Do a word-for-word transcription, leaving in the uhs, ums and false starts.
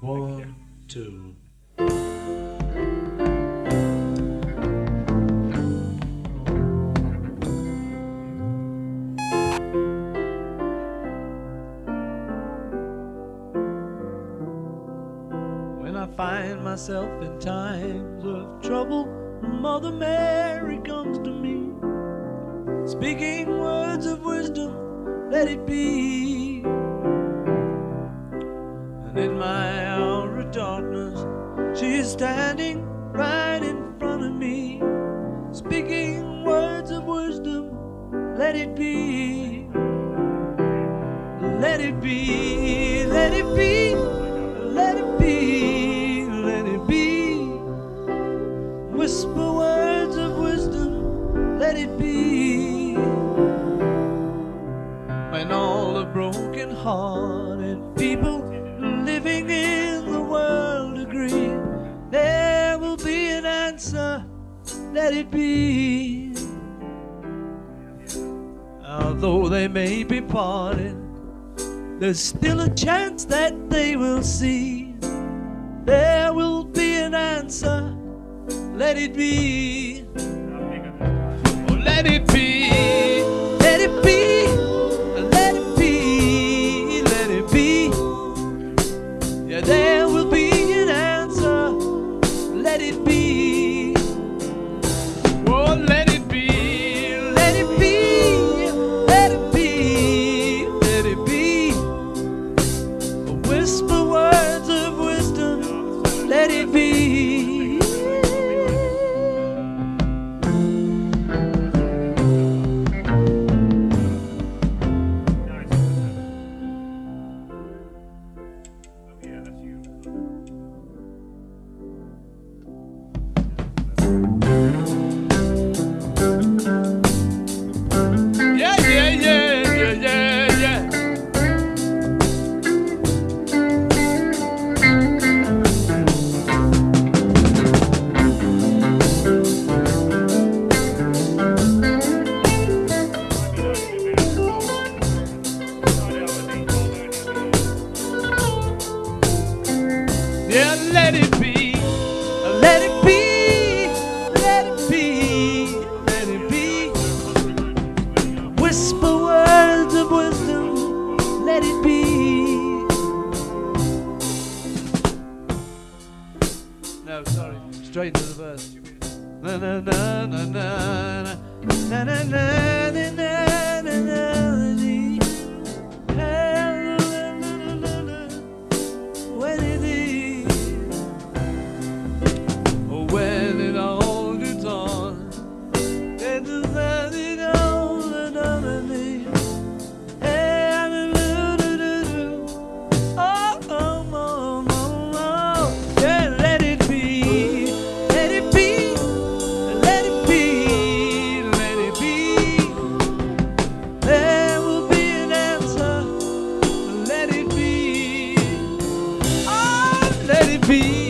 One, two. When I find myself in times of trouble, Mother Mary comes to me, speaking words of wisdom, let it be. And in my hour of darkness, she is standing right in front of me, speaking words of wisdom, let it be. Let it be, let it be, let it be, let it be. Whisper words of wisdom, let it be. When all the broken hearted people living in the world agree, there will be an answer, let it be. Although they may be parted, there's still a chance that they will see. There will be an answer, let it be. Oh, let it be, let it be, let it be, let it be. Yeah, there will be an answer, let it be. Oh, let it be, let it be, let it be, let it be. Whisper words of wisdom, let it be. Yeah, yeah, yeah, yeah, yeah, yeah. Yeah, let it be, let it be, let it be, let it be. Whisper words of wisdom, let it be. No, sorry, straight to the verse. Na na na na na na na na na na na na na. When it is, oh, when it all gets on, and the let it all another me. Oh, oh, oh, oh, oh, yeah, let it be, let it be, let it be, let it be. There will be an answer, let it be. Oh, let it be.